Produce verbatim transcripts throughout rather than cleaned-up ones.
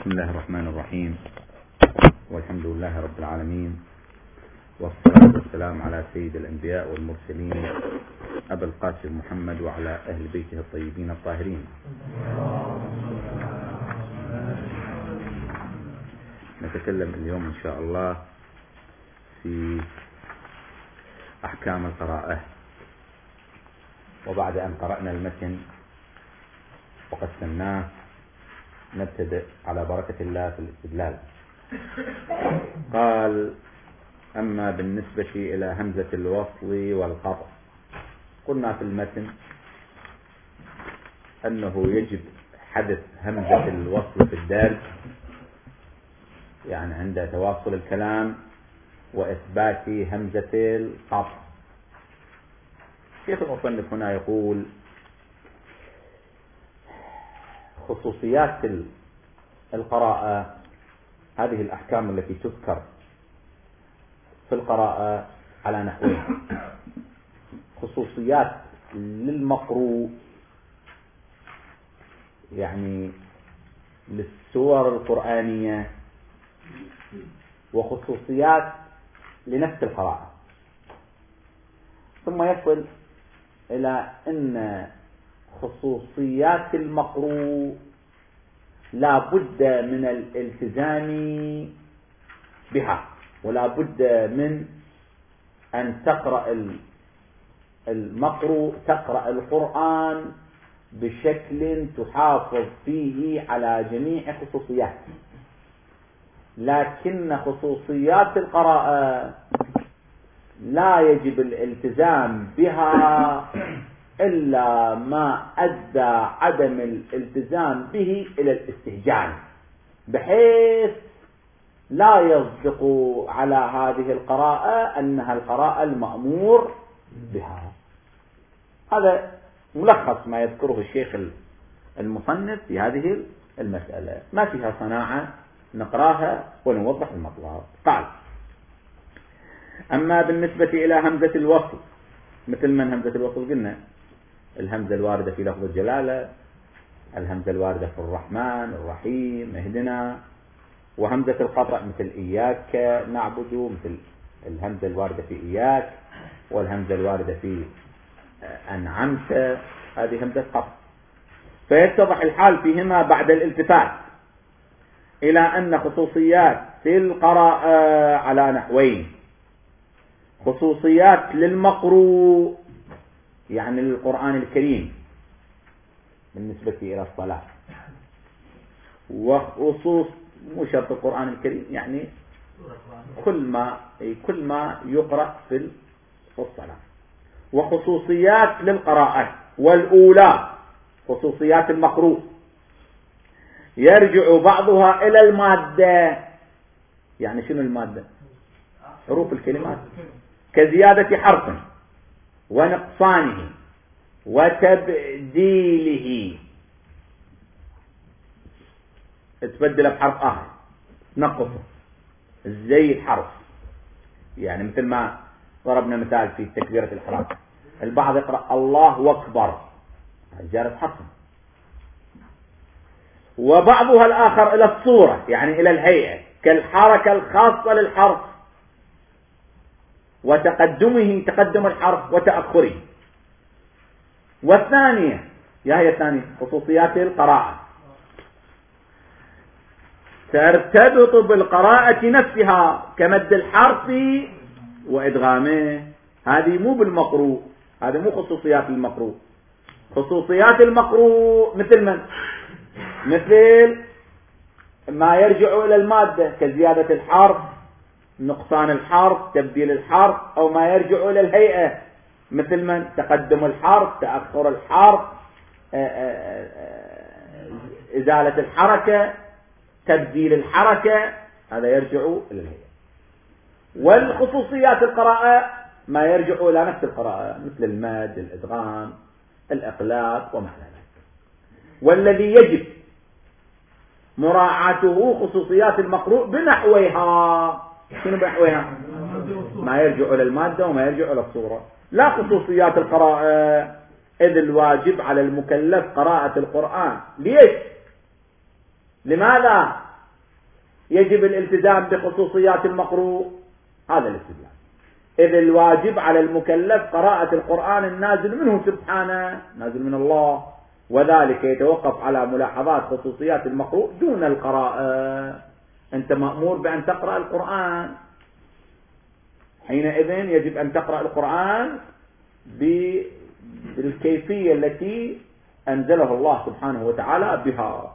بسم الله الرحمن الرحيم، والحمد لله رب العالمين، والصلاة والسلام على سيد الأنبياء والمرسلين أبا القاسم محمد وعلى أهل بيته الطيبين الطاهرين. نتكلم اليوم إن شاء الله في أحكام القراءة. وبعد أن قرأنا المتن وقسمناه نبتدئ على بركة الله في الاستدلال. قال: أما بالنسبة إلى همزة الوصل والقطع، قلنا في المتن أنه يجب حذف همزة الوصل في الدرج، يعني عند تواصل الكلام، وإثبات همزة القطع. شيخ المصنف هنا يقول: خصوصيات القراءة، هذه الأحكام التي تذكر في القراءة على نحوين: خصوصيات للمقروء، يعني للسور القرآنية، وخصوصيات لنفس القراءة. ثم يصل إلى أن خصوصيات المقروء لا بد من الالتزام بها، ولا بد من أن تقرأ المقروء تقرأ القرآن بشكل تحافظ فيه على جميع خصوصياته. لكن خصوصيات القراءة لا يجب الالتزام بها إلا ما أدى عدم الالتزام به إلى الاستهجان، بحيث لا يصدق على هذه القراءة أنها القراءة المأمور بها. هذا ملخص ما يذكره الشيخ المصنف في هذه المسألة، ما فيها صناعة، نقراها ونوضح المطلب. قال: أما بالنسبة إلى همزة الوصل، مثل من همزة الوصل؟ قلنا الهمزة الواردة في لفظ الجلالة، الهمزة الواردة في الرحمن الرحيم اهدنا، وهمزة القطع مثل إياك نعبد، مثل الهمزة الواردة في إياك، والهمزة الواردة في أنعمت، هذه همزة قطع. فيتضح الحال فيهما بعد الالتفات إلى أن خصوصيات في القراءة على نحوين: خصوصيات للمقروء، يعني للقرآن الكريم بالنسبة إلى الصلاة، وخصوص مو شرط القرآن الكريم، يعني كل ما كل ما يقرأ في الصلاة. وخصوصيات للقراءة، والأولى خصوصيات المقروء يرجع بعضها إلى المادة. يعني شنو المادة؟ حروف الكلمات، كزيادة حرف ونقصانه وتبديله، تبدل بحرف آخر، نقصه، زي الحرف. يعني مثل ما ضربنا مثال في تكبيرة الإحرام، البعض يقرأ الله أكبر، زيادة حرف، وبعضها الآخر إلى الصورة، يعني إلى الهيئة، كالحركة الخاصة للحرف وتقدمه، تقدم الحرف، وتأخره. والثانية، يا هي الثانية، خصوصيات القراءة ترتبط بالقراءة نفسها، كمد الحرف وإدغامه. هذه مو بالمقروء، هذه مو خصوصيات المقروء. خصوصيات المقروء مثل من؟ مثل ما يرجع إلى المادة، كزيادة الحرف، نقصان الحرف، تبديل الحرف، أو ما يرجع إلى الهيئة، مثل من؟ تقدم الحرف، تأخر الحرف، إزالة الحركة، تبديل الحركة، هذا يرجع إلى الهيئة. والخصوصيات القراءة ما يرجع إلى نفس القراءة، مثل المد، الإدغام، الإقلاب وما ذلك. والذي يجب مراعاته خصوصيات المقروء بنحوها. شنو بنحوها؟ ما يرجع إلى المادة وما يرجع إلى الصورة. لا خصوصيات القراءة، إذ الواجب على المكلف قراءة القرآن. ليش؟ لماذا؟ يجب الالتزام بخصوصيات المقروء. هذا الاستدلال. إذ الواجب على المكلف قراءة القرآن النازل منه سبحانه، نازل من الله، وذلك يتوقف على ملاحظات خصوصيات المقروء دون القراءة. أنت مأمور بأن تقرأ القرآن، حينئذ يجب أن تقرأ القرآن بالكيفية التي أنزله الله سبحانه وتعالى بها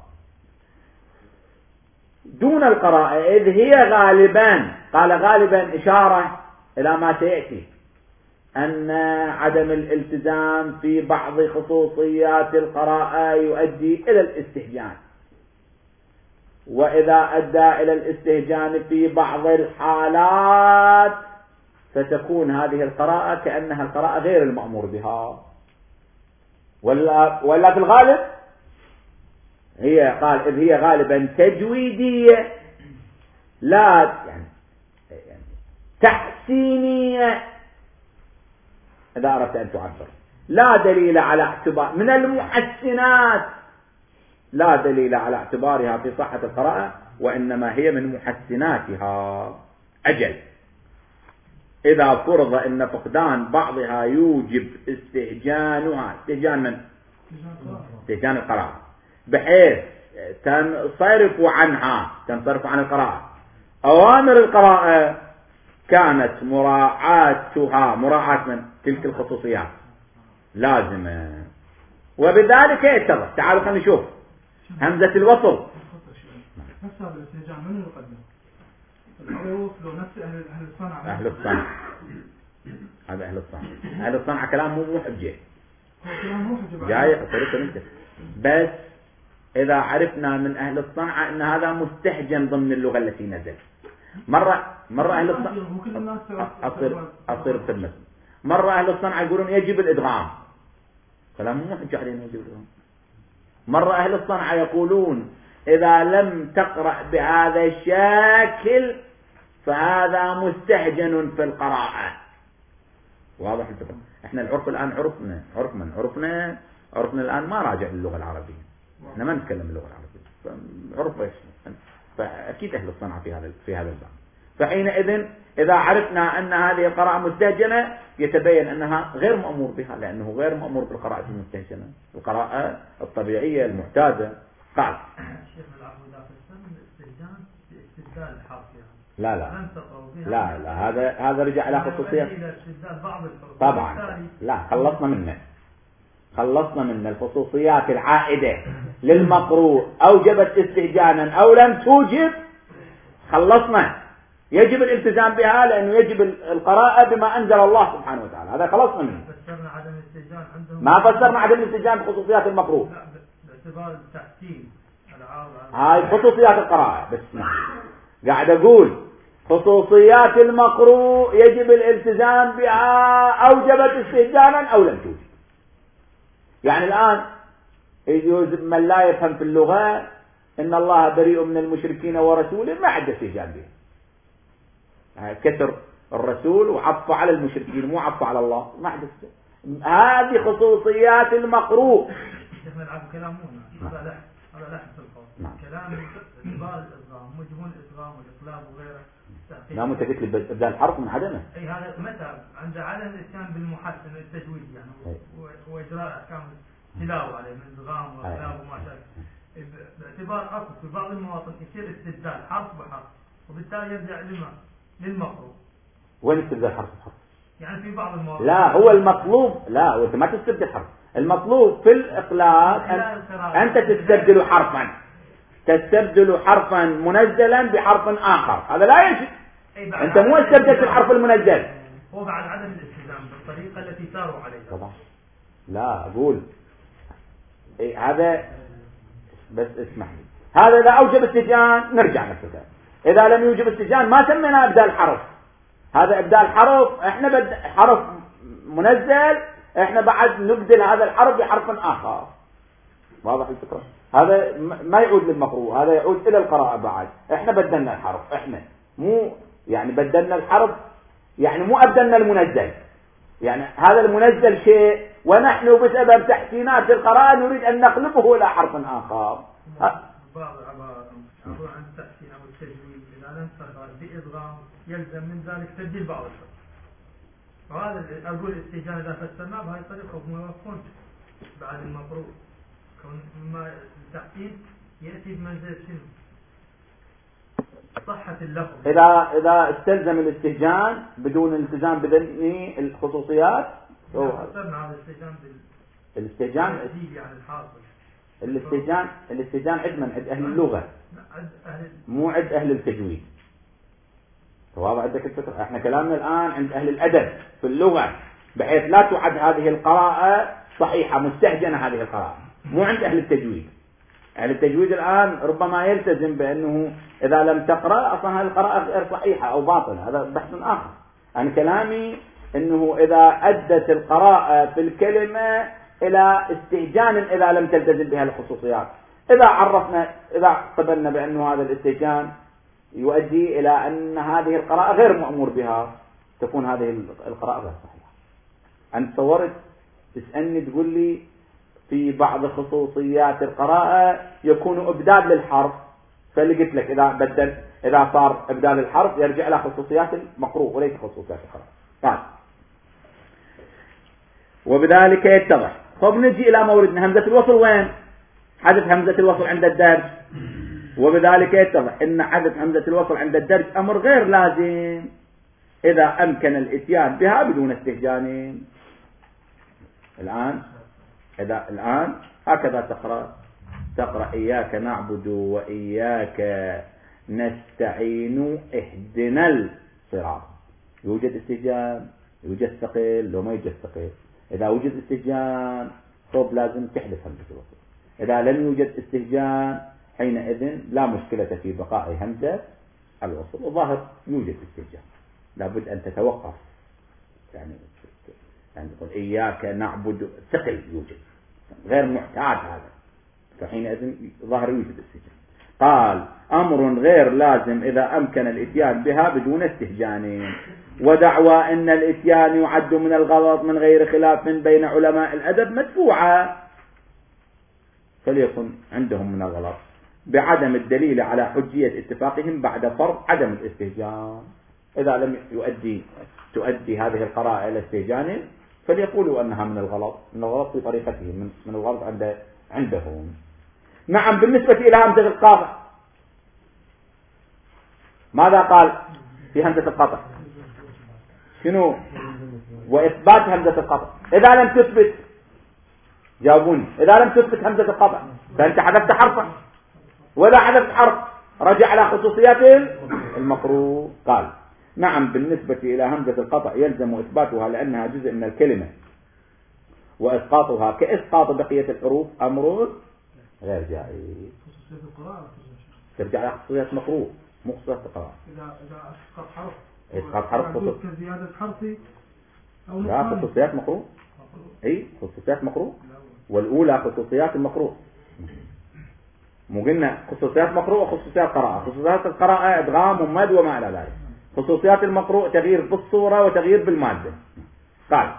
دون القراءة، إذ هي غالبا، قال غالبا إشارة إلى ما سيأتي، أن عدم الالتزام في بعض خصوصيات القراءة يؤدي إلى الاستهجان، وإذا أدى إلى الاستهجان في بعض الحالات فتكون هذه القراءة كأنها القراءة غير المأمور بها، ولا, ولا في الغالب هي قال إذ هي غالبا تجويدية لا يعني تحسينية إذا أردت أن تعبر، لا دليل على اعتبار من المحسنات، لا دليل على اعتبارها في صحة القراءة، وإنما هي من محسناتها. أجل إذا فرض أن فقدان بعضها يوجب استهجانها، استهجان من؟ استهجان القراءة، بحيث تنصرف عنها، تنصرف عن القراءة أوامر القراءة، كانت مراعاتها مراعاة من تلك الخصوصيات لازمة، وبذلك يتضح. تعالوا خلينا نشوف همزة الوصل. نفس هذا الاستهجان من يقدم؟ العروف لو نفس أهل الصنعة. أهل الصنعة هذا أهل الصنعة. أهل الصنعة كلام مو مو حجة، هو كلام مو حجة جاي قصرته انت، بس إذا عرفنا من أهل الصنعة أن هذا مستهجن ضمن اللغة التي نزل. مرة مرة أهل الصنعة أصير أصير بتمس مرة أهل الصنعة يقولون يجب الإدغام، كلام مو حجة علينا يجب الإدغام. مرة أهل الصنعة يقولون إذا لم تقرأ بهذا الشكل فهذا مستهجن في القراءة. واضح الفكرة؟ احنا العرف الآن عرفنا عرف من عرفنا عرفنا الآن ما راجع للغة العربية، احنا ما نتكلم اللغة العربية، عرف ايش؟ فأكيد أهل الصنعة في هذا في هذا الباب. فحينئذ إذا عرفنا أن هذه القراءة مستهجنة يتبين أنها غير مأمور بها، لأنه غير مأمور بالقراءة المستهجنة، القراءة الطبيعية المعتادة. قال لا لا لا لا هذا هذا رجع على خصوصيات طبعا. لا خلصنا منه خلصنا من الخصوصيات العائدة للمقروء أوجبت استهجانا أو لم توجب، خلصنا. يجب الالتزام بها لأنه يجب القراءة بما أنزل الله سبحانه وتعالى، هذا خلصنا منه. فسرنا عدم الاستهجان عندهم، ما فسرنا عدم الاستهجان بخصوصيات المقروء، باعتبار التحسين هاي خصوصيات القراءة. بس ما قاعد أقول خصوصيات المقروء يجب الالتزام بها أوجبت استهجانا أو لم توجب. يعني الآن يجوز من لا يفهم في اللغة إن الله بريء من المشركين ورسوله، ما عنده استهجان به، كثر الرسول وعطف على المشركين مو عطف على الله، ما عنده استهجان. هذه خصوصيات المقروء. شيخنا العب كلامنا هذا لا هذا لا في القول كلام اعتبار الإدغام وجهون الإدغام والإقلاب وغيره. لا انت قلت لي ابدا الحرف من عدمه. اي هذا متى عند عدم الاتيان بالمحسن التجويد يعني واجراء احكام التلاوه عليه من ادغام واقلاب وما شابه، باعتبار اصل في بعض المواطن يصير استبدال حرف بحرف، وبالتالي يرجع لما للمقروء. وين استبدال حرف بحرف؟ يعني في بعض المواطن لا هو المطلوب، لا وانت ما تستبدل حرف، المطلوب في الاقلاب أن انت تستبدل حرفا، تستبدل حرفا منزلا بحرف آخر، هذا لا يجب. أنت مو استبدلت الحرف المنزل، هو بعد عدم الالتزام بالطريقة التي ساروا عليها. طبعا لا أقول إيه هذا، بس اسمح لي، هذا إذا أوجب استهجان نرجع نفسه، إذا لم يوجب استهجان ما سمينا إبدال حرف، هذا إبدال حرف، إحنا بد حرف منزل إحنا بعد نبدل هذا الحرف بحرف آخر. واضح الفكرة؟ هذا ما يعود للمقروء، هذا يعود إلى القراءة بعد. إحنا بدلنا الحرف، إحنا مو يعني بدلنا الحرف، يعني مو أبدلنا المنزل، يعني هذا المنزل شيء ونحن بسبب تحسينات القراءة نريد أن نقلبه إلى حرف آخر. بعض العبارات عن التحسين أو التجويد إذا لم تقرأ بإدغام يلزم من ذلك تبديل بعض الحروف. وهذا أقول الاستهجان إذا فسرناه بهذه الطريقة هم يوافقون بعد المقروء كون ما التحسين يأتي بمنزلة شنو؟ صحة اللفظ. إذا إذا استلزم الاستهجان بدون الالتزام بذني الخصوصيات. فسرنا هذا الاستهجان بال. الاستهجان. يعني الحاصل. الاستهجان الاستهجان عد من عد أهل اللغة. مو عد أهل التجويد. واضح عندك الفكرة. احنا كلامنا الآن عند أهل الأدب في اللغة بحيث لا تعد هذه القراءة صحيحة مستهجنة هذه القراءة. مو عند أهل التجويد. أهل التجويد الآن ربما يلتزم بأنه إذا لم تقرأ أصلا هذه القراءة غير صحيحة أو باطلة. هذا بحث آخر. أنا كلامي أنه إذا أدت القراءة في الكلمة إلى استهجان إذا لم تلتزم بها الخصوصيات. إذا عرفنا إذا قبلنا بأنه هذا الاستهجان يؤدي إلى أن هذه القراءة غير مأمور بها تكون هذه القراءة غير صحيحة. أنت تصورت تسألني تقول لي في بعض خصوصيات القراءة يكون إبدال للحرف فاللي قلت لك إذا بدل إذا صار إبدال الحرف يرجع إلى خصوصيات المقروء وليس خصوصيات القراءة. طيب. وبذلك يتضح. طب نجي إلى موردنا همزة الوصل وين؟ حذف همزة الوصل عند الدرج. وبذلك يتضح إن حذف همزة الوصل عند الدرج أمر غير لازم إذا أمكن الإتيان بها بدون استهجان. الآن إذا الآن هكذا تقرأ تقرأ إياك نعبد وإياك نستعين اهدنا الصراط. يوجد استهجان يوجد ثقيل لو ما يوجد ثقيل. إذا وجد استهجان طب لازم تحذف همزة الوصل. إذا لم يوجد استهجان حينئذ لا مشكلة في بقاء همزة الوصل. وظاهر يوجد استهجان لابد أن تتوقف يعني يعني تقول إياك نعبد ثقل يوجد غير محتاج هذا فحينئذ ظاهر يوجد استهجان. قال أمر غير لازم إذا أمكن الإتيان بها بدون استهجان. ودعوى أن الإتيان يعد من الغلط من غير خلاف بين علماء الأدب مدفوعة فليكن عندهم من الغلط بعدم الدليل على حجية اتفاقهم بعد فرض عدم الاستهجان. إذا لم يؤدي تؤدي هذه القراءة إلى استهجان فليقولوا أنها من الغلط من الغلط في طريقتهم من, من الغلط عند عندهم. نعم. بالنسبة إلى همزة القاطع ماذا قال في همزة القاطع؟ شنو؟ وإثبات همزة القاطع. إذا لم تثبت جاوبوني. إذا لم تثبت همزة القاطع فأنت حذفت حرفا ولا حذفت حرف رجع على خصوصيات المقروء. قال نعم. بالنسبة إلى همزة القطع يلزم إثباتها لأنها جزء من الكلمة وإسقاطها كإسقاط بقية الحروف أمر غير جائز. ترجع على خصوصيات مقروء مو خصوصيات القراءة. إذا إذا إسقاط حرف إسقاط حرف خصوص زيادة حرفي أو لا خصوصيات مقروء. أي خصوصيات مقروء والأولى خصوصيات المقروء. مو قلنا خصوصيات مقروء وخصوصيات قراءة. خصوصيات القراءة إدغام ومد وما إلى ذلك. خصوصيات المقروء تغيير بالصورة وتغيير بالمادة. قال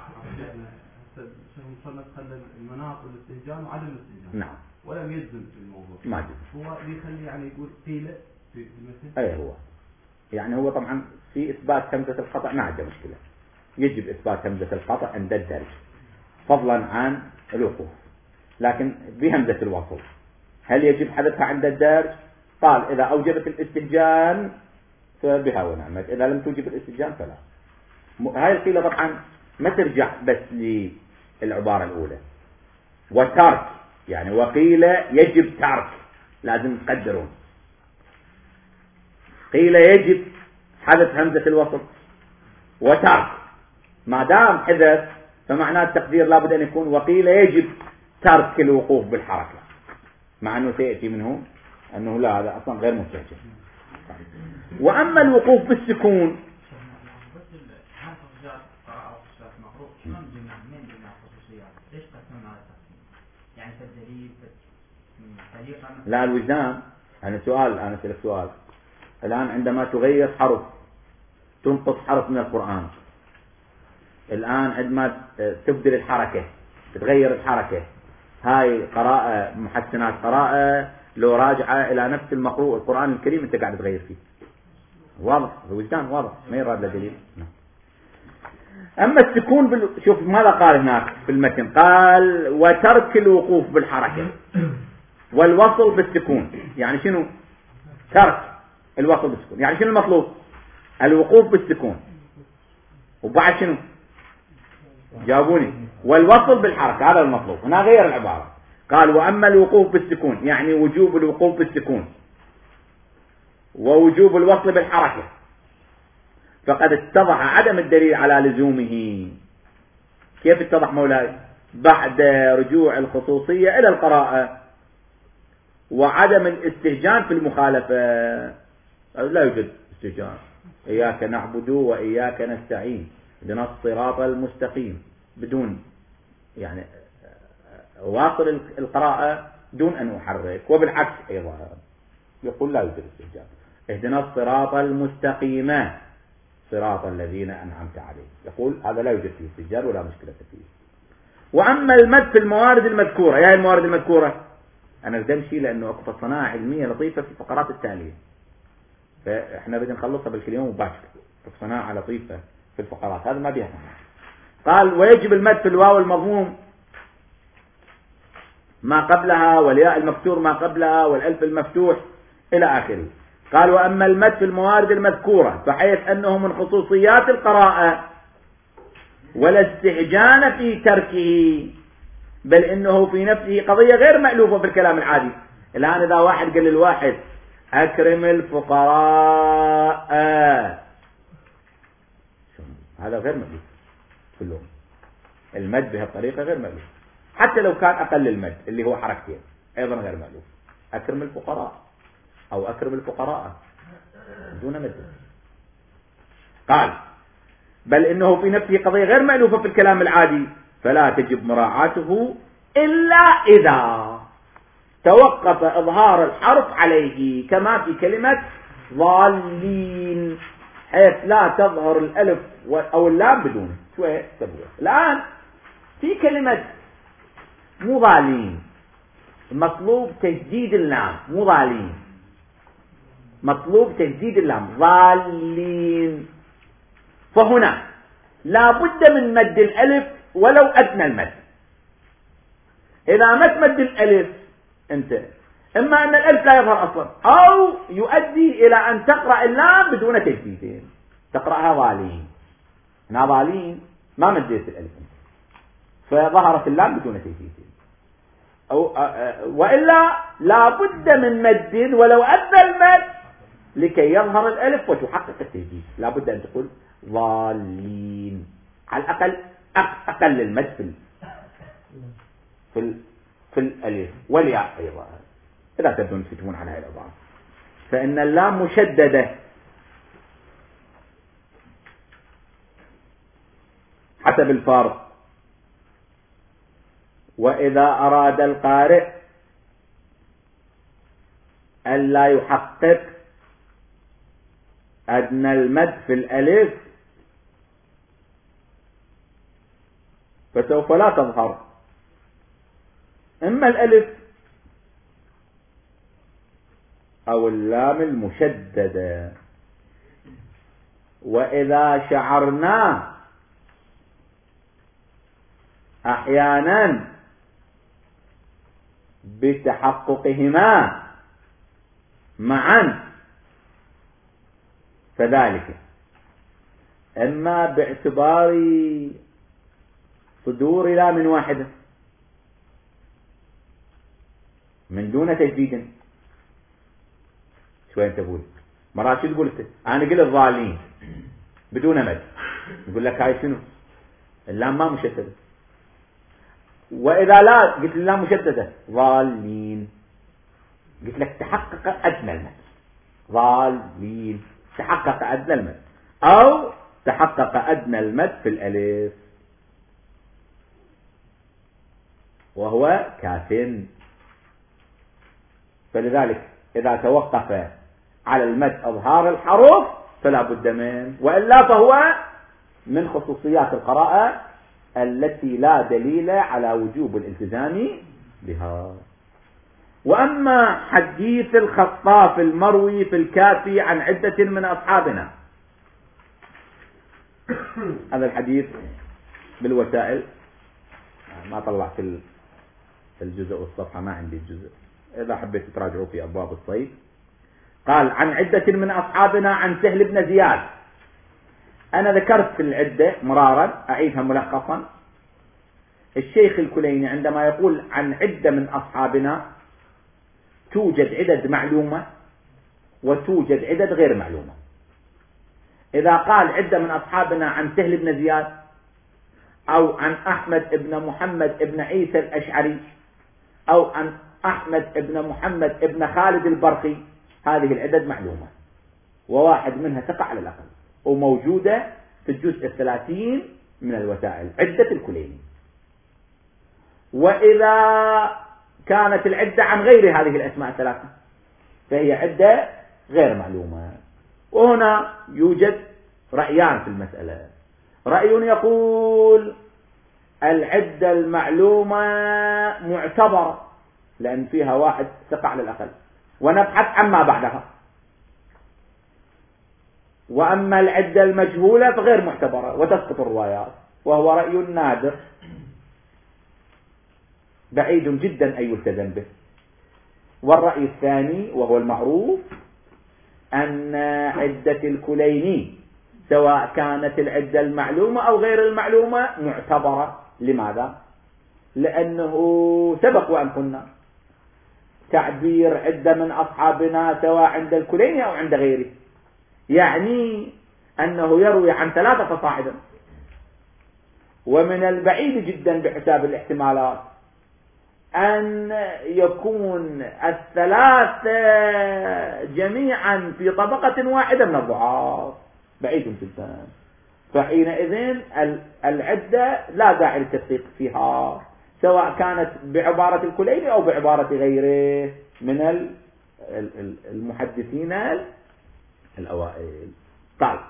المناط والاستهجان وعدم الاستهجان. نعم. ولم يجزم في الموضوع. ما جزم. هو بيخلي يعني يقول قيل في المثل. أي هو يعني هو طبعا في إثبات همزة القطع ما عنده مشكلة. يجب إثبات همزة القطع عند الدرج فضلا عن الوقوف. لكن بهمزة الوصل هل يجب حذفها عند الدرج؟ قال إذا أوجبت الاستهجان فبها ونعمت. إذا لم توجب الاستهجان فلا. هاي القيلة طبعا ما ترجع بس للعبارة الأولى. وترك يعني وقيل يجب ترك لازم تقدرون. قيل يجب حذف همزة الوصل وترك ما دام حذف فمعناه التقدير لابد أن يكون وقيل يجب ترك الوقوف بالحركة مع أنه سيأتي منه أنه لا هذا أصلا غير مستهجن. وأما الوقوف بالسكون لا الوجدان. أنا سؤال أنا أسألك سؤال الآن عندما تغير حرف تنقص حرف من القرآن الآن عندما تبدل الحركة تتغير الحركة هاي قراءة محسنات قراءة لو راجعة إلى نفس المقروء القرآن الكريم أنت قاعد تغير فيه، واضح الوجدان واضح ما يراد له دليل. أما السكون بال... شوف ماذا قال هناك في المتن، قال وترك الوقوف بالحركة والوصل بالسكون. يعني شنو ترك الوصل بالسكون؟ يعني شنو المطلوب؟ الوقوف بالسكون، وبعد شنو جاوبوني؟ والوصل بالحركة، هذا المطلوب. هنا غير العبارة، قال وأما الوقوف بالسكون يعني وجوب الوقوف بالسكون ووجوب الوصل بالحركة فقد اتضح عدم الدليل على لزومه. كيف اتضح مولاي؟ بعد رجوع الخصوصية إلى القراءة وعدم الاستهجان في المخالفة. لا يوجد استهجان، إياك نعبد وإياك نستعين اهدنا الصراط المستقيم، بدون يعني واصل القراءة دون أن أحرك. وبالعكس أيضا يقول لا يوجد استهجان، اهدنا الصراط المستقيم صراط الذين أنعمت عليهم، يقول هذا لا يوجد فيه استهجان ولا مشكلة فيه. وأما المد في الموارد المذكورة، يا الموارد المذكورة أنا بدي أمشي لأنه أكو صناعة علمية لطيفة في الفقرات التالية، فإحنا بدنا نخلصها بالكليوم مباشر، صناعة لطيفة في الفقرات هذا ما بيها. قال ويجب المد في الواو المضموم ما قبلها والياء المكسور ما قبلها والألف المفتوح إلى آخره. قال وأما المد في الموارد المذكورة بحيث أنه من خصوصيات القراءة ولا استهجان في تركه، بل إنه في نفسه قضية غير مألوفة في الكلام العادي. الآن إذا واحد قال للواحد أكرم الفقراء، هذا غير مألوف في اللغة، المد بهالطريقة غير مألوف، حتى لو كان أقل المد اللي هو حركتين أيضا غير مألوف. أكرم الفقراء أو أكرم الفقراء دون مد. قال بل إنه في نفسه قضية غير مألوفة في الكلام العادي، فلا تجب مراعاته إلا إذا توقف إظهار الحرف عليه، كما في كلمة ضالين حيث لا تظهر الألف أو اللام بدونه. شوية تبغى الآن في كلمة مضالين مطلوب تجديد اللام، مضالين مطلوب تجديد اللام، ضالين، فهنا لا بد من مد الألف ولو أدنى المد. إذا ما تمد الألف أنت إما أن الألف لا يظهر أصلا أو يؤدي إلى أن تقرأ اللام بدون تجديد، تقرأها ضالين. هنا ضالين ما مديت الألف فظهرت اللام بدون تجديد، أو وإلا لا بد من مد ولو أدنى المد لكي يظهر الألف وتحقق التجديد. لا بد أن تقول ضالين، على الأقل أقل المد في في في الألف والياء أيضا، إذا تبدون تكتبون على هذه الأضعاف. فإن اللام مشددة حسب الفارق. وإذا أراد القارئ ألا يحقق أدنى المد في الألف فسوف لا تظهر إما الألف أو اللام المشددة. وإذا شعرنا أحيانا بتحققهما معا فذلك إما باعتبار صدور لام واحدة من دون تجديد. شوين تقول مرات شو تقول أنا قلت الضالين بدون مد، يقول لك هاي شنو اللام ما مشددة. وإذا لا قلت اللام مشددة ضالين، قلت لك تحقق أدنى المد، ضالين تحقق أدنى المد أو تحقق أدنى المد في الألف وهو كاف. فلذلك إذا توقف على المد أظهار الحروف فلا بد منه، وإلا فهو من خصوصيات القراءة التي لا دليل على وجوب الالتزام بها. وأما حديث الخطاف المروي في الكافي عن عدة من أصحابنا، هذا الحديث بالوسائل، ما طلعت الجزء والصفحة، ما عندي الجزء، إذا حبيت تراجعوا في أبواب الصيد. قال عن عدة من أصحابنا عن سهل بن زياد. أنا ذكرت العدة مرارا، أعيدها ملخصا. الشيخ الكليني عندما يقول عن عدة من أصحابنا توجد عدد معلومة وتوجد عدد غير معلومة. إذا قال عدة من أصحابنا عن سهل بن زياد أو عن أحمد بن محمد بن عيسى الأشعري أو عن أحمد بن محمد بن خالد البرقي، هذه العدد معلومة، وواحد منها ثقة على الأقل، وموجودة في الجزء الثلاثين من الوسائل، عدة الكليني. وإذا كانت العدة عن غير هذه الأسماء الثلاثة فهي عدة غير معلومة. وهنا يوجد رأيان في المسألة. رأي يقول العدة المعلومة معتبرة لأن فيها واحد ثقة على الأقل، ونبحث عما بعدها. وأما العدة المجهولة فغير معتبرة وتسقط الروايات، وهو رأي نادر بعيد جدا أن يلتزم به. والرأي الثاني وهو المعروف أن عدة الكليني سواء كانت العدة المعلومة أو غير المعلومة معتبرة. لماذا؟ لأنه سبق وأن قلنا تعبير عدة من أصحابنا سواء عند الكليني أو عند غيره يعني أنه يروي عن ثلاثة فصاعدا، ومن البعيد جدا بحساب الاحتمالات أن يكون الثلاثة جميعا في طبقة واحدة من الضعاف، بعيد جدا. فحينئذ العدة لا داعي للتدقيق فيها سواء كانت بعبارة الكليني أو بعبارة غيره من المحدثين الأوائل. قال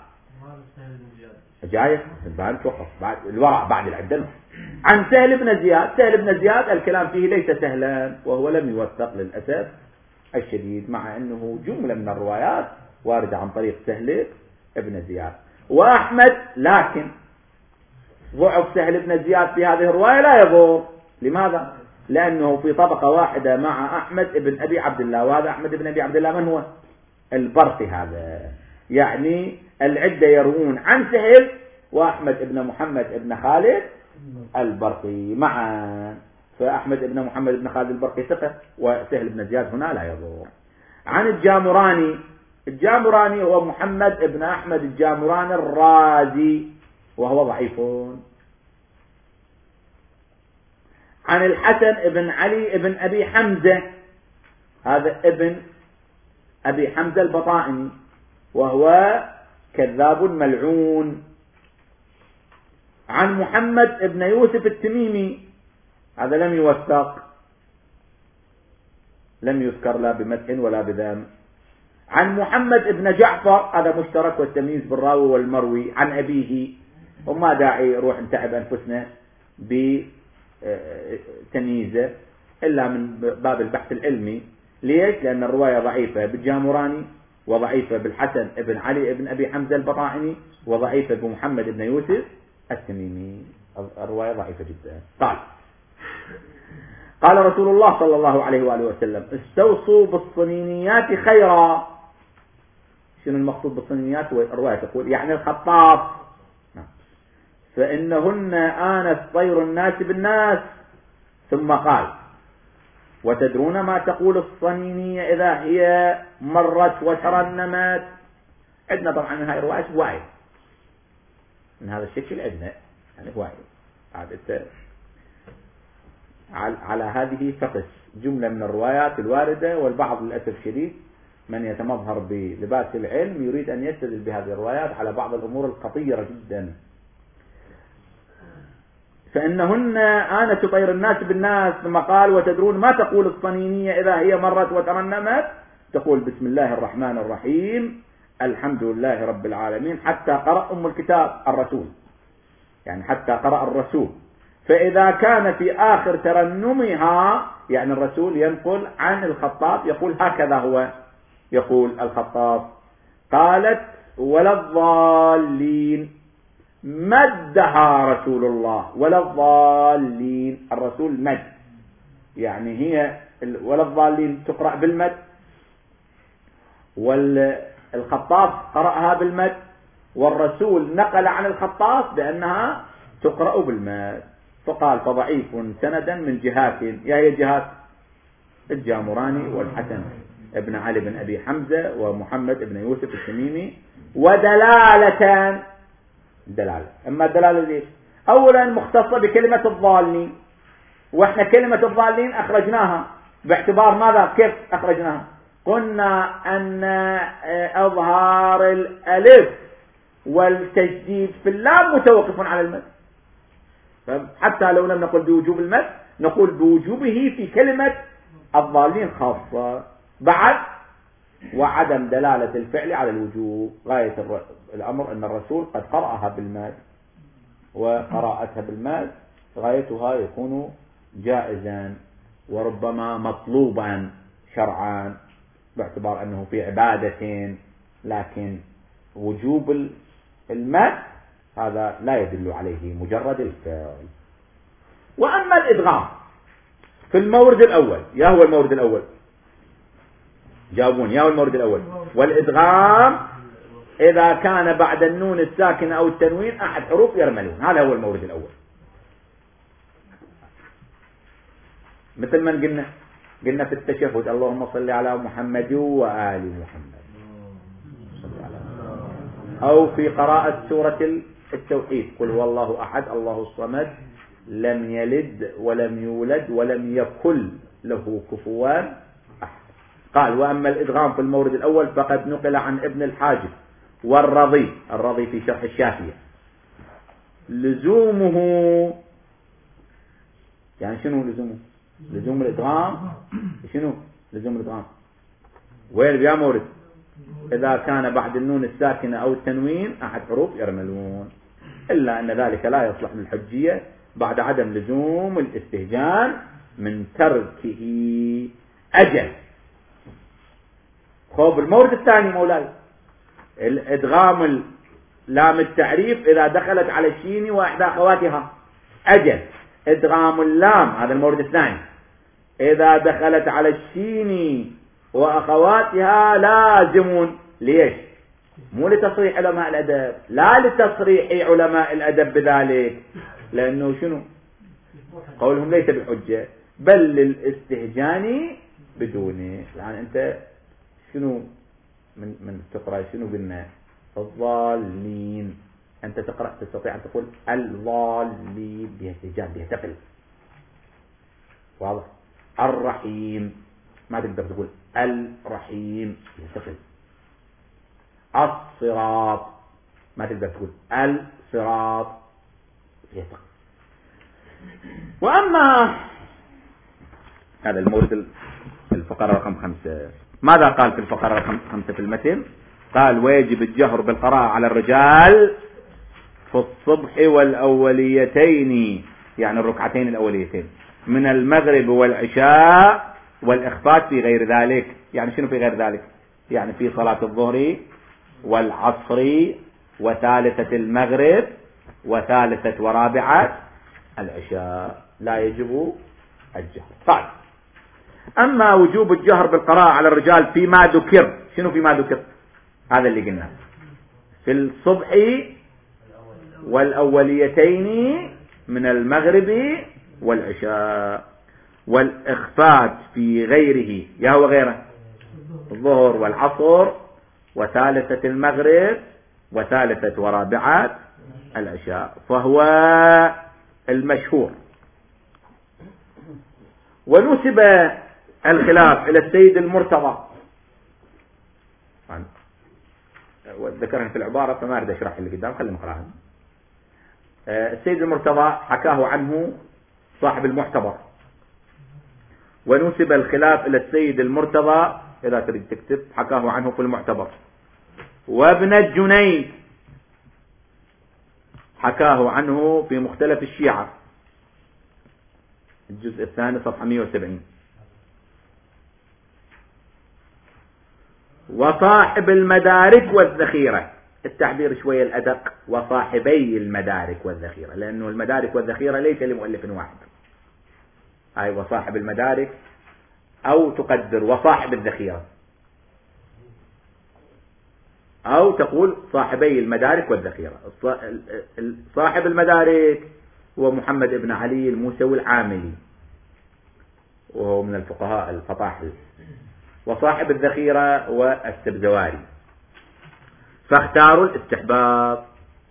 جاي بعد توقف بعد الورع بعد العدة. عن سهل بن زياد. سهل بن زياد الكلام فيه ليس سهلا، وهو لم يوثق للأسف الشديد، مع أنه جملة من الروايات واردة عن طريق سهل بن زياد. وأحمد لكن ضعف سهل بن زياد في هذه الرواية لا يضر. لماذا؟ لأنه في طبقة واحدة مع أحمد بن أبي عبد الله، وهذا أحمد بن أبي عبد الله من هو؟ البرقي. هذا يعني العدة يروون عن سهل وأحمد بن محمد بن خالد البرقي معا، فأحمد بن محمد بن خالد البرقي ثقة، وسهل بن زياد هنا لا يضر. عن الجامراني. الجامراني هو محمد بن أحمد الجامراني الرازي وهو ضعيف. عن الحسن بن علي بن أبي حمزة، هذا ابن أبي حمزة البطائني وهو كذاب ملعون. عن محمد بن يوسف التميمي، هذا لم يوثق، لم يذكر لا بمدح ولا بذم. عن محمد بن جعفر، هذا مشترك والتمييز بالراوي والمروي. عن أبيه، وما داعي روح نتعب أنفسنا بتمييزه إلا من باب البحث العلمي. ليش؟ لأن الرواية ضعيفة بالجامراني، وضعيفة بالحسن بن علي بن أبي حمزة البطائني، وضعيفة بمحمد بن يوسف التميمي. الرواية ضعيفة جدا. قال قال رسول الله صلى الله عليه وآله وسلم استوصوا بالصنينيات خيرا. شنو المقصود بالصنينيات؟ الرواية تقول يعني الخطاف، فإنهن آنس طير الناس بالناس. ثم قال وتدرون ما تقول الصنينية إذا هي مرت وترنمت. عندنا طبعا من هاي الروايات وايد من هذا الشكل، عندنا يعني وايد عادة على هذه فقس جملة من الروايات الواردة. والبعض للأسف الشديد من يتمظهر بلباس العلم يريد أن يستدل بهذه الروايات على بعض الأمور الخطيرة جدا. فإنهن آنس طير الناس بالناس. ثم قال وتدرون ما تقول الصنينية إذا هي مرت وترنمت؟ تقول بسم الله الرحمن الرحيم الحمد لله رب العالمين حتى قرأ أم الكتاب الرسول، يعني حتى قرأ الرسول. فإذا كان في آخر ترنمها، يعني الرسول ينقل عن الخطاب يقول هكذا هو يقول الخطاب: قالت ولا الضالين، مدها رسول الله، ولا الضالين، الرسول مد، يعني هي ولا الضالين تقرأ بالمد، والخطاب قرأها بالمد، والرسول نقل عن الخطاب بأنها تقرأ بالمد. فقال فضعيف سندا من جهات، يا هي جهات الجامراني والحسن ابن علي بن أبي حمزة ومحمد بن يوسف التميمي، ودلالة دلالة. أما الدلالة ليش؟ أولا مختصة بكلمة الضالين، وإحنا كلمة الضالين أخرجناها باعتبار ماذا؟ كيف أخرجناها؟ قلنا أن أظهار الألف والتجديد في اللام متوقف على المد، حتى لو لم نقل بوجوب المد نقول بوجوبه في كلمة الضالين خاصة. بعد وعدم دلالة الفعل على الوجوب، غاية الأمر أن الرسول قد قرأها بالمد، وقراءتها بالمد غايتها يكون جائزا وربما مطلوبا شرعا باعتبار أنه في عبادة، لكن وجوب المد هذا لا يدل عليه مجرد الفعل. وأما الإدغام في المورد الأول، يا هو المورد الأول؟ جاوبون، يا هو المورد الأول؟ والإدغام إذا كان بعد النون الساكنة أو التنوين أحد حروف يرملون، هذا هو المورد الأول. مثل ما قلنا قلنا في التشهد: اللهم صل على محمد وآل محمد، أو في قراءة سورة التوحيد: قل هو الله أحد الله الصمد لم يلد ولم يولد ولم يكن له كفوا أحد. قال: وأما الإدغام في المورد الأول فقد نقل عن ابن الحاجب والرضي، الرضي في شرح الشافية، لزومه، يعني شنو لزومه؟ لزوم الإدغام، شنو لزوم الإدغام؟ وين يا مورد؟ إذا كان بعد النون الساكنة أو التنوين أحد حروف يرملون، إلا أن ذلك لا يصلح للحجية بعد عدم لزوم الاستهجان من تركه أجل. خوف المورد الثاني مولاي: الإدغام لام التعريف إذا دخلت على الشين وإحدى أخواتها أجل. إدغام اللام هذا المورد الثاني إذا دخلت على الشين وأخواتها لازمون. ليش؟ مو لتصريح علماء الأدب، لا لتصريح علماء الأدب بذلك، لأنه شنو؟ قولهم ليس بحجة، بل للاستهجان بدونه. يعني أنت شنو من من تقرأ شنو قلنا؟ الضالين، أنت تقرأ تستطيع أن تقول الضالين بها استهجان، بها ثقل، واضح؟ الرحيم ما تقدر تقول الرحيم بها ثقل. الصراط ما تقدر تقول الصراط بها ثقل. وأما هذا المورد الفقرة رقم خمسة، ماذا قال في الفقرة رقم خمسة في المتن؟ قال: ويجب الجهر بالقراءة على الرجال في الصبح والأوليتين، يعني الركعتين الأوليتين من المغرب والعشاء، والإخفات في غير ذلك. يعني شنو في غير ذلك؟ يعني في صلاة الظهر والعصر وثالثة المغرب وثالثة ورابعة العشاء لا يجب الجهر. طيب، أما وجوب الجهر بالقراءة على الرجال فيما ذكر، شنو فيما ذكر؟ هذا اللي قلنا في الصبح والأوليتين من المغرب والعشاء، والإخفات في غيره، يا هو غيره، الظهر والعصر وثالثة المغرب وثالثة ورابعة العشاء، فهو المشهور. ونسب الخلاف إلى السيد المرتضى، وذكرها في العبارة فما أريد أشرح اللي قدام، خلينا نقرأها. السيد المرتضى حكاه عنه صاحب المعتبر، ونسب الخلاف إلى السيد المرتضى، إذا تريد تكتب حكاه عنه في المعتبر. وابن الجنيد حكاه عنه في مختلف الشيعة، الجزء الثاني صفحة مئة وسبعين. وصاحب المدارك والذخيرة، التعبير شوية الأدق، وصاحبي المدارك والذخيرة، لأنه المدارك والذخيرة ليس لمؤلف واحد، أي وصاحب المدارك، أو تقدر وصاحب الذخيرة، أو تقول صاحبي المدارك والذخيرة. صاحب المدارك هو محمد بن علي الموسوي العاملي، وهو من الفقهاء الفطاحل. وصاحب الذخيرة هو السبزواري. فاختاروا الاستحباب.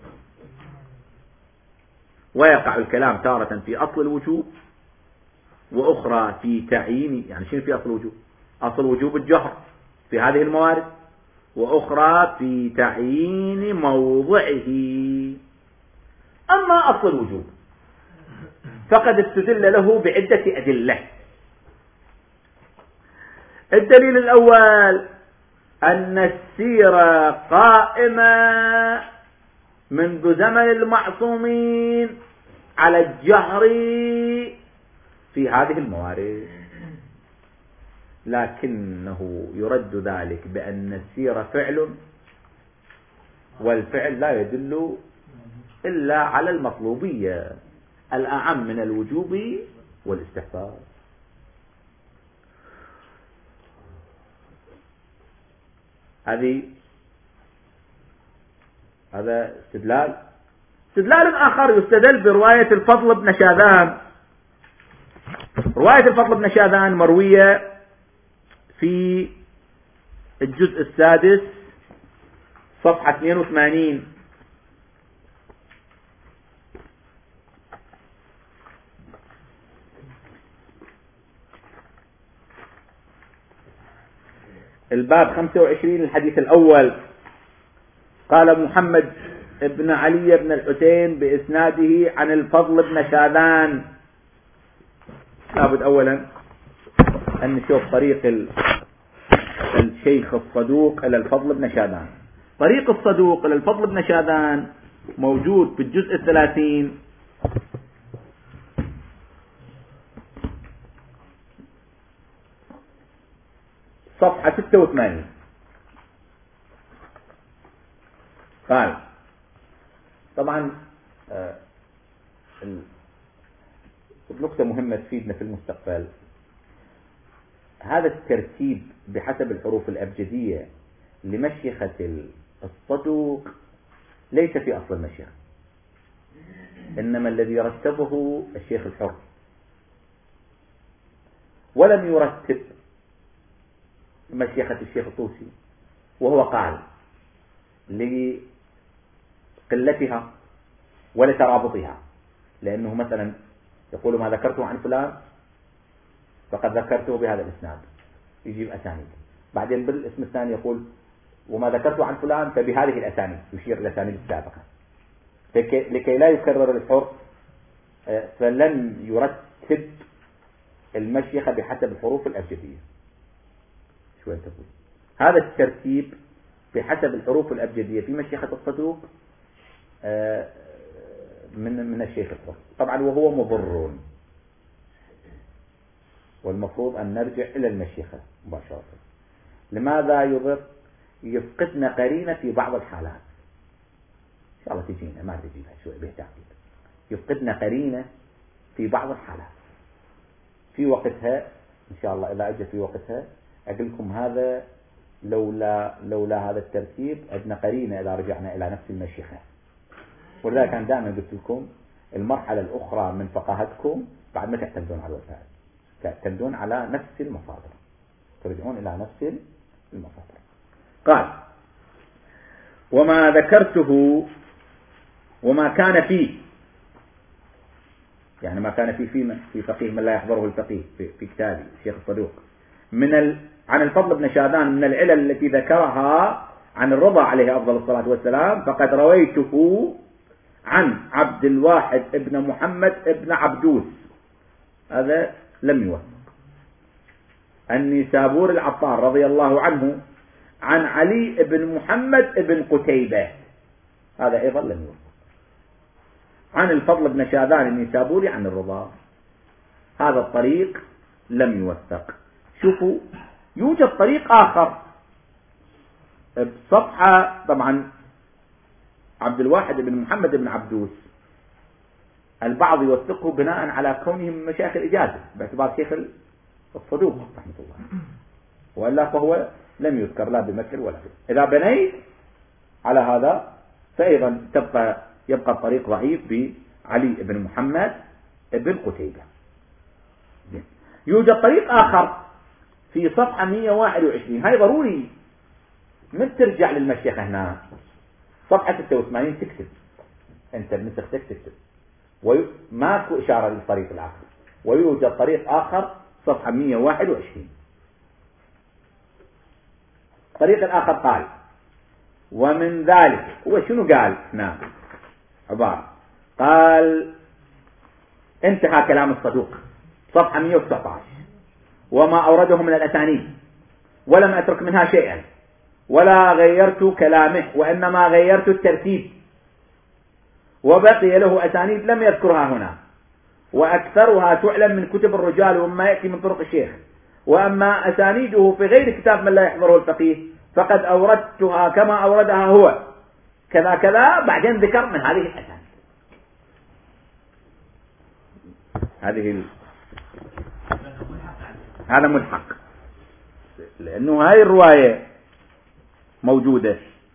ويقع الكلام تارة في أصل الوجوب، وأخرى في تعيين، يعني شنو في أصل الوجوب؟ أصل وجوب الجهر في هذه الموارد، وأخرى في تعيين موضعه. أما أصل الوجوب فقد استدل له بعدة أدلة. الدليل الأول أن السيرة قائمة منذ زمن المعصومين على الجهر في هذه الموارد، لكنه يرد ذلك بأن السيرة فعل، والفعل لا يدل إلا على المطلوبية الأعم من الوجوب والاستحباب. هذه هذا استدلال. استدلال آخر يستدل برواية الفضل بن شاذان. رواية الفضل بن شاذان مروية في الجزء السادس صفحة اثنين وثمانين. الباب خمسة وعشرين الحديث الأول. قال محمد بن علي بن الحسين بإسناده عن الفضل بن شاذان. لابد أولا أن نشوف طريق الشيخ الصدوق إلى الفضل بن شاذان. طريق الصدوق إلى الفضل بن شاذان موجود في الجزء الثلاثين صفحة ستة وثمانين. قال طبعا آه نقطة مهمة تفيدنا في المستقبل. هذا الترتيب بحسب الحروف الأبجدية لمشيخة الصدوق ليس في أصل المشيخة، إنما الذي رتبه الشيخ الحر، ولم يرتب مشيخة الشيخ الطوسي، وهو قال لقلتها ولترابطها، لأنه مثلا يقول ما ذكرته عن فلان فقد ذكرته بهذا الإسناد، يجيب أسانيد. بعدين بالاسم الثاني يقول وما ذكرته عن فلان فبهذه الأسانيد، يشير إلى الأسانيد السابقة، لكي لا يكرر الحر. فلم يرتب المشيخة بحسب الحروف الأبجدية. شو أنت تقول؟ هذا الترتيب بحسب الحروف الأبجدية في مشيخة الصدوق من من الشيخ الحر طبعا، وهو مضر، والمفروض أن نرجع إلى المشيخة مباشرة. لماذا يضر؟ يفقدنا قرينة في بعض الحالات، إن شاء الله تجينا، ما تجينا شوي بالتعقيد. يفقدنا قرينة في بعض الحالات في وقتها، إن شاء الله إذا أجت في وقتها أقول لكم هذا لولا لولا هذا الترتيب عندنا قرينة إذا رجعنا إلى نفس المشيخة. ولذلك كان دائما قلت لكم المرحلة الأخرى من فقاهتكم بعد ما تعتمدون على الوسائل، تعتمدون على نفس المصادر، ترجعون إلى نفس المصادر. قال وما ذكرته وما كان فيه، يعني ما كان فيه في في فقيه من لا يحضره الفقيه في, في كتابي الشيخ الصدوق من ال... عن الفضل بن شاذان من العلل التي ذكرها عن الرضا عليه أفضل الصلاة والسلام، فقد رويته عن عبد الواحد ابن محمد ابن عبدوس، هذا لم يوثق، النيسابور العطار رضي الله عنه عن علي بن محمد ابن قتيبة، هذا أيضا لم يوثق، عن الفضل بن شاذان النيسابوري عن الرضا. هذا الطريق لم يوثق. شوفوا يوجد طريق آخر بصفحة، طبعا عبد الواحد بن محمد بن عبدوس البعض يوثقه بناء على كونه من مشايخ الإجازة باعتبار شيخ الصدوق رحمه الله، وإلا فهو لم يذكر لا بمكر ولا بمكر. إذا بنيت على هذا فأيضا تبقى يبقى الطريق ضعيف بعلي بن محمد بن قتيبة. يوجد طريق آخر في صفحة مئة وواحد وعشرين، هاي ضروري من ترجع للمشيخة هنا صفحة ستة وثمانين تكتب انت بنسختك تكتب، وماكو إشارة للطريق الآخر. ويوجد طريق آخر صفحة مئة وواحد وعشرين. الطريق الآخر قال ومن ذلك، هو شنو قال هنا عبارة، قال انتهى كلام الصدوق صفحة مئة وتسعة عشر، وما أورده من الأسانيد ولم أترك منها شيئا ولا غيرت كلامه وإنما غيرت الترتيب، وبقي له أسانيد لم يذكرها هنا، وأكثرها تعلم من كتب الرجال وما يأتي من طرق الشيخ، وأما أسانيده في غير كتاب من لا يحضره الفقيه فقد أوردتها كما أوردها هو كذا كذا. بعدين ذكر من هذه الأسانيد. هذه ال... هذا ملحق، لأنه هاي الرواية موجودة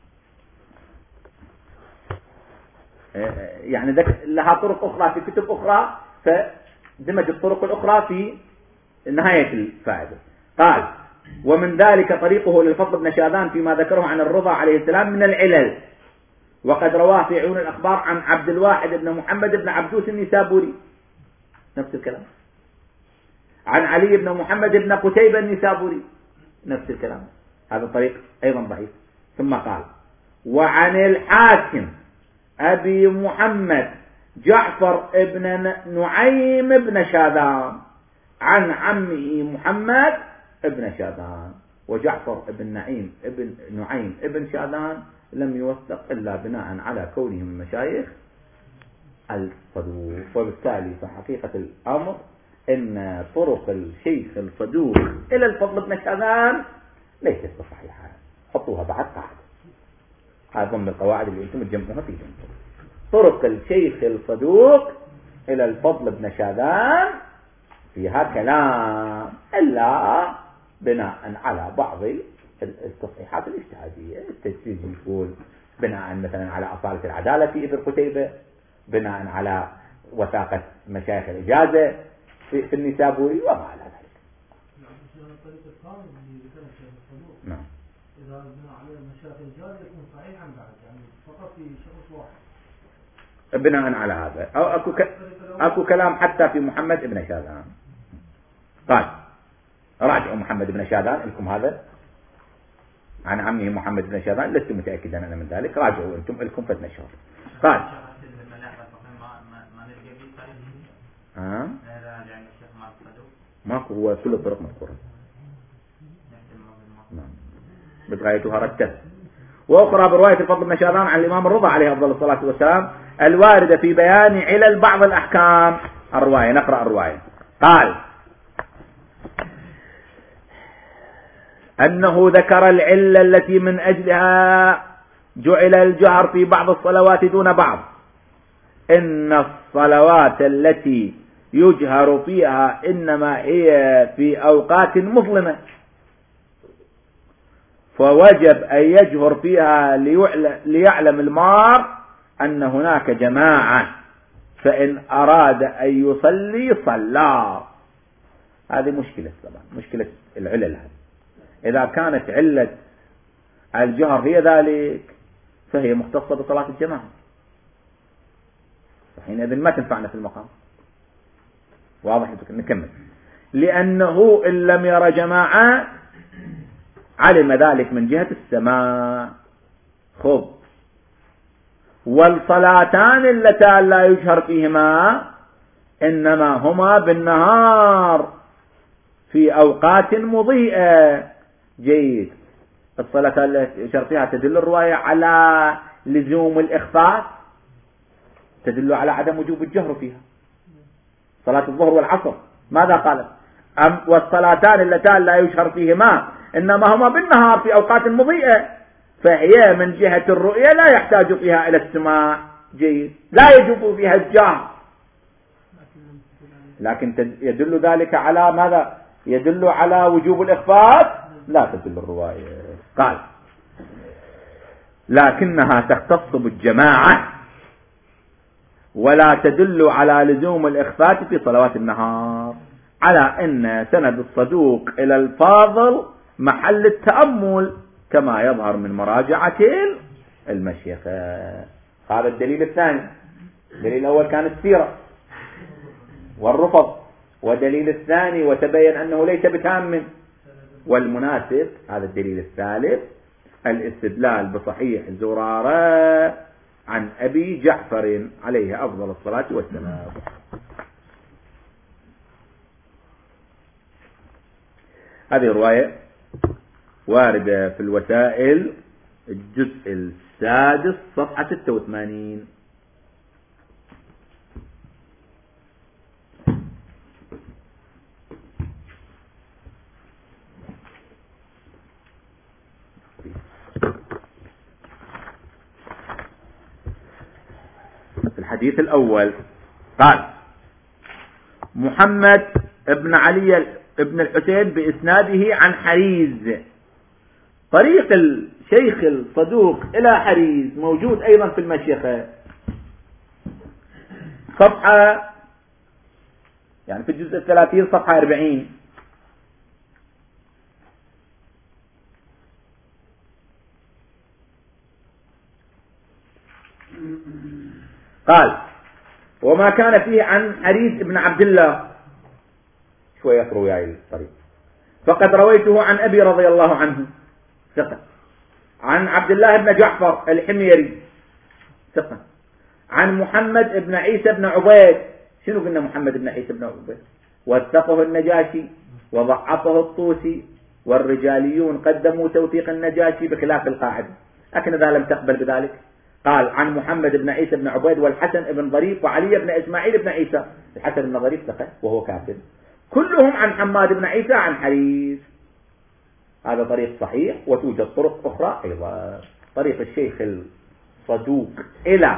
يعني لها طرق أخرى في كتب أخرى، فدمج الطرق الأخرى في نهاية الفائدة. قال ومن ذلك طريقه للفضل بن شاذان فيما ذكره عن الرضا عليه السلام من العلل، وقد رواه في عيون الأخبار عن عبد الواحد بن محمد بن عبدوس النسابوري نفس الكلام، عن علي بن محمد بن قتيبة النسابوري نفس الكلام، هذا الطريق أيضا ضعيف. ثم قال وعن الحاكم أبي محمد جعفر ابن نعيم بن شاذان عن عمه محمد ابن شاذان، وجعفر ابن نعيم ابن نعيم ابن شاذان لم يوثق إلا بناء على كونه من مشايخ الصدوق. وبالتالي فحقيقة الأمر إن طرق الشيخ الصدوق إلى الفضل بن شاذان ليست صحيحة. حطوها بعد قاعدة، هذا ضمن القواعد اللي أنتم تجمعوها في جنبكم. طرق الشيخ الصدوق إلى الفضل بن شاذان فيها كلام إلا بناء على بعض التصحيحات الاجتهادية. التجسيد يقول بناء مثلا على أصالة العدالة في ابن قتيبة، بناء على وثاقة مشايخ الإجازة في, في النسابوري وما على ذلك. نعم. إذا بناء على مشايخ الإجازة يكون صحيحا بعد، يعني فقط في شخص واحد. بناء على هذا أو أكو, ك... أكو كلام حتى في محمد بن شاذان. قال راجعوا محمد بن شاذان، لكم هذا عن عمه محمد بن شاذان، لست متأكدا أنا من ذلك، راجعوا أنتم لكم فتنة شهر. قال ها ماكو، هو كل الطرق مذكورة بتغايتها رتب. وأخرى برواية الفضل بن شاذان عن الإمام الرضا عليه أفضل الصلاة والسلام الواردة في بيان علل بعض الأحكام. الرواية نقرأ الرواية. قال أنه ذكر العلة التي من أجلها جعل الجهر في بعض الصلوات دون بعض. إن الصلوات التي يجهر فيها إنما هي في أوقات مظلمة، فوجب أن يجهر فيها ليعلم المار أن هناك جماعة، فإن أراد أن يصلي صلى. هذه مشكلة طبعا، مشكلة العلل هذه. إذا كانت علة الجهر هي ذلك فهي مختصة بصلاة الجماعة، حينئذ ما تنفعنا في المقام. واضح؟ نكمل. لأنه إن لم ير جماعة علم ذلك من جهة السماء. خب والصلاتان اللتان لا يجهر فيهما إنما هما بالنهار في أوقات مضيئة. جيد. الصلاة التي يجهر فيها تدل الرواية على لزوم الإخفاء، تدل على عدم وجوب الجهر فيها. صلاة الظهر والعصر ماذا قال؟ أم والصلاتان اللتان لا يشهر فيهما إنما هما بالنهار في أوقات مضيئة، فهي من جهة الرؤية لا يحتاج فيها إلى السماع، جيد، لا يجب فيها الجهر، لكن يدل ذلك على ماذا؟ يدل على وجوب الإخفاء؟ لا تدل الرواية. قال لكنها تختص بالجماعة ولا تدل على لزوم الإخفاء في صلوات النهار، على أن سند الصدوق إلى الفاضل محل التأمل كما يظهر من مراجعة المشيخة. هذا الدليل الثاني. الدليل الأول كان السيرة والرفض، ودليل الثاني وتبين أنه ليس بتام. والمناسب هذا الدليل الثالث الاستدلال بصحيح زرارة عن أبي جعفر عليه أفضل الصلاة والسلام. هذه رواية واردة في الوسائل الجزء السادس صفحة ستة وثمانين. الحديث الأول قال محمد ابن علي ابن الحسين بإسناده عن حريز. طريق الشيخ الصدوق إلى حريز موجود أيضا في المشيخة، صفحة يعني في الجزء الثلاثين صفحة أربعين. قال وما كان فيه عن حريز ابن عبد الله، شوية روي هاي الطريق، فقد رويته عن أبي رضي الله عنه ثقة، عن عبد الله بن جعفر الحميري ثقة، عن محمد بن عيسى بن عبيد. شنو قلنا محمد بن عيسى بن عبيد؟ وثقه النجاشي وضعفه الطوسي، والرجاليون قدموا توثيق النجاشي بخلاف القاعدة، لكن إذا لم تقبل بذلك قال عن محمد بن عيسى بن عبيد والحسن بن ظريف وعلي بن إسماعيل بن عيسى. الحسن بن ظريف ثقة وهو كاتب، كلهم عن حماد بن عيسى عن حريز. هذا طريق صحيح، وتوجد طرق أخرى أيضا. طريق الشيخ الصدوق إلى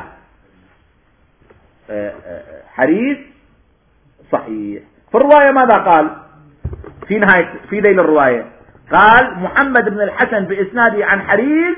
حريز صحيح. في الرواية ماذا قال في نهاية في ذيل الرواية؟ قال محمد بن الحسن بإسناده عن حريز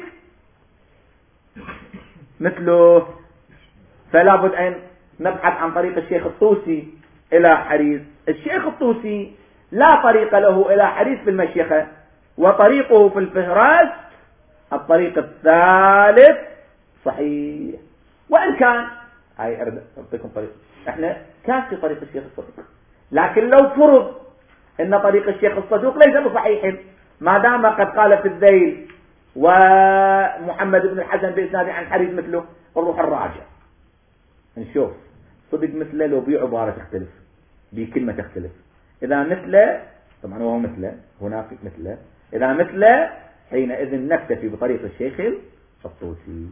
مثله، فلا بد أن نبحث عن طريق الشيخ الطوسي إلى حريز. الشيخ الطوسي لا طريق له إلى حريز في المشيخة، وطريقه في الفهراس الطريق الثالث صحيح، وإن كان هاي أعطيكم طريق احنا كان في طريق الشيخ الصدوق، لكن لو فرض ان طريق الشيخ الصدوق ليس بصحيح ما دام قد قال في الذيل ومحمد بن الحسن بإسناده عن حريز مثله، نروح الراجع نشوف صدق مثله لو بعبارة تختلف بكلمة تختلف. إذا مثله طبعا وهو مثله هناك مثله، إذا مثله حينئذ نكتفي بطريق الشيخ الطوسي.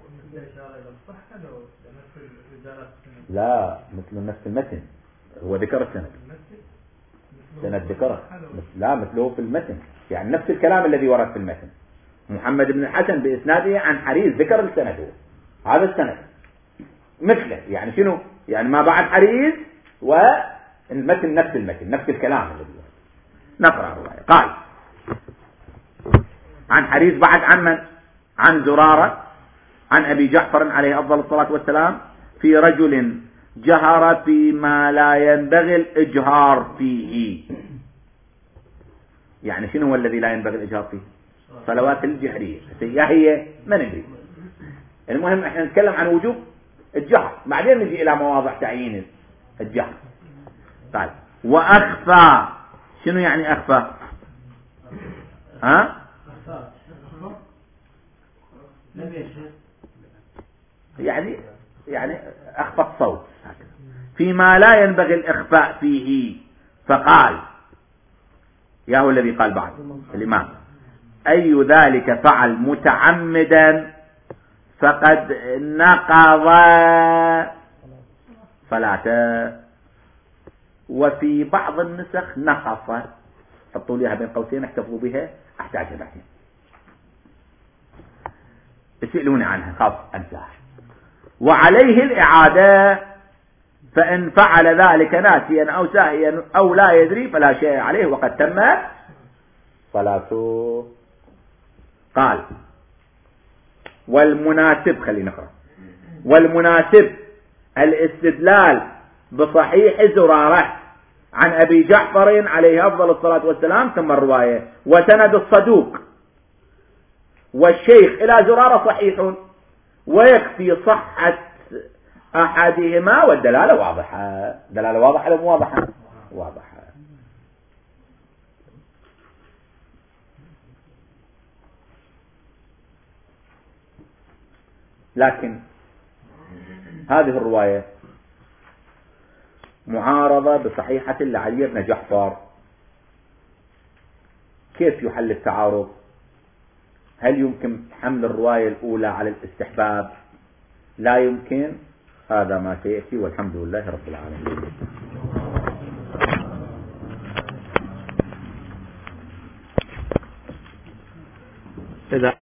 لا مثل نفس المتن، هو ذكر السند سند ذكره، لا مثله في المتن، يعني نفس الكلام الذي ورد في المتن. محمد بن الحسن بإسناده عن حريز ذكر السند، هو هذا السند مثله، يعني شنو؟ يعني ما بعد حريز والمتن نفس المتن نفس الكلام الذي ورد. نقرأ الرواية. قال عن حريز بعد عن من؟ عن زرارة عن أبي جعفر عليه أفضل الصلاة والسلام في رجل جهر فيما لا ينبغي الإجهار فيه. يعني شنو هو الذي لا ينبغي الإجهار فيه؟ صلوات الجهرية يا هي ما ندري، المهم احنا نتكلم عن وجوب الجهر، بعدين نجي إلى مواضع تعيين الجهر. طيب وأخفى، شنو يعني أخفى؟ ها؟ يعني يعني أخفى الصوت فيما لا ينبغي الإخفاء فيه، فقال يا هو الذي قال بعد الإمام أي ذلك فعل متعمدا فقد نقض صلاته. وفي بعض النسخ نقص. حطوا ليها بين قوسين احتفظوا بها احتاجها بعدين، اسألوني عنها خاف انساها. وعليه الإعادة، فإن فعل ذلك ناسيا أو ساهيا أو لا يدري فلا شيء عليه وقد تم صلاته. قال والمناسب، خلينا نقرأ، والمناسب الاستدلال بصحيح زرارة عن أبي جعفر عليه أفضل الصلاة والسلام ثم الرواية، وسند الصدوق والشيخ إلى زرارة صحيح، ويكفي صحة أحدهما والدلالة واضحة. دلالة واضحة ولا مو واضحة؟ واضحة. لكن هذه الرواية معارضة بصحيحة لعلي بن جعفر. كيف يحل التعارض؟ هل يمكن حمل الرواية الأولى على الاستحباب؟ لا يمكن. هذا ما سيأتي، والحمد لله رب العالمين. إذا